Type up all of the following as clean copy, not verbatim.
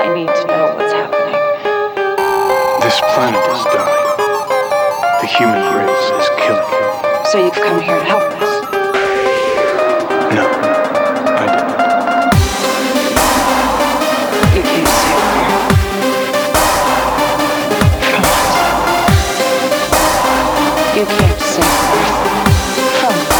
I need to know what's happening. This planet is dying. The human race is killing. So you've come here to help us? No, I didn't. You came to save Earth. From us. You came to save Earth. From us.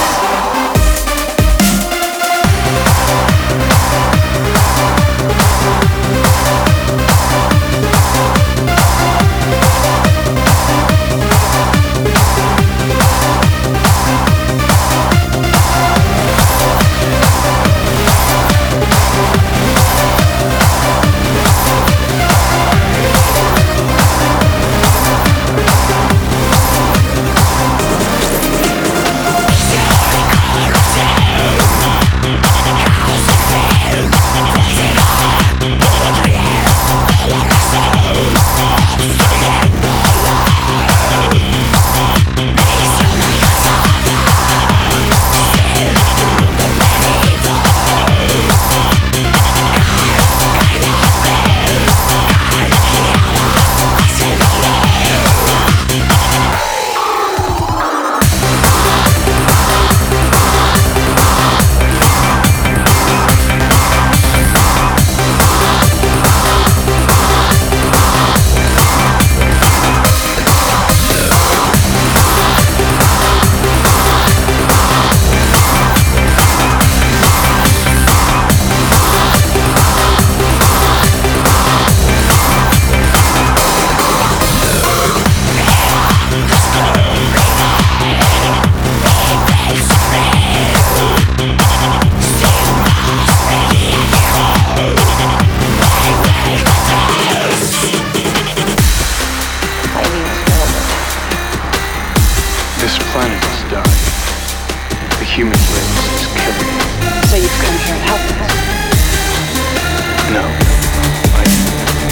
This planet is dying. The human race is killing. So you've come here to help us? No, I didn't.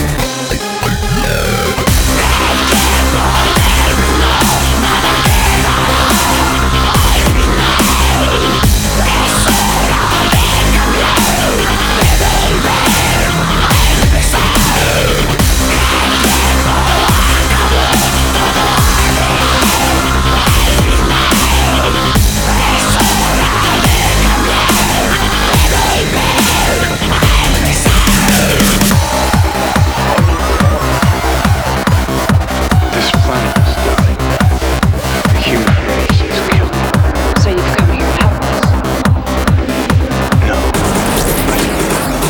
So you've come here to help us? No, I didn't.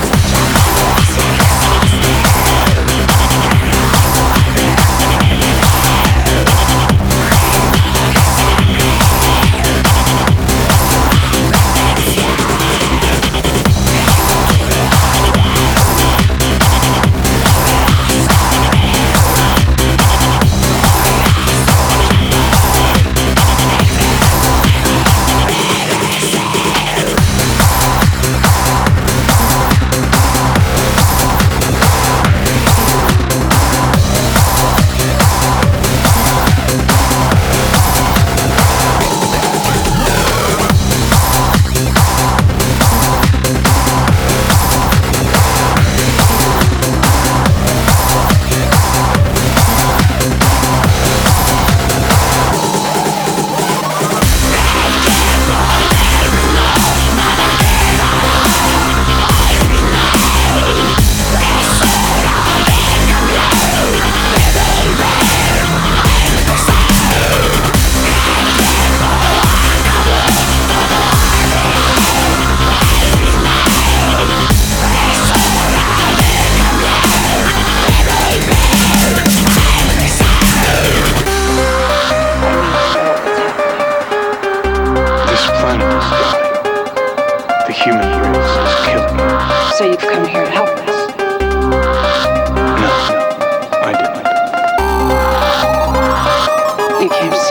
The human race is killing. So you've come here to help us? No, I didn't. You came to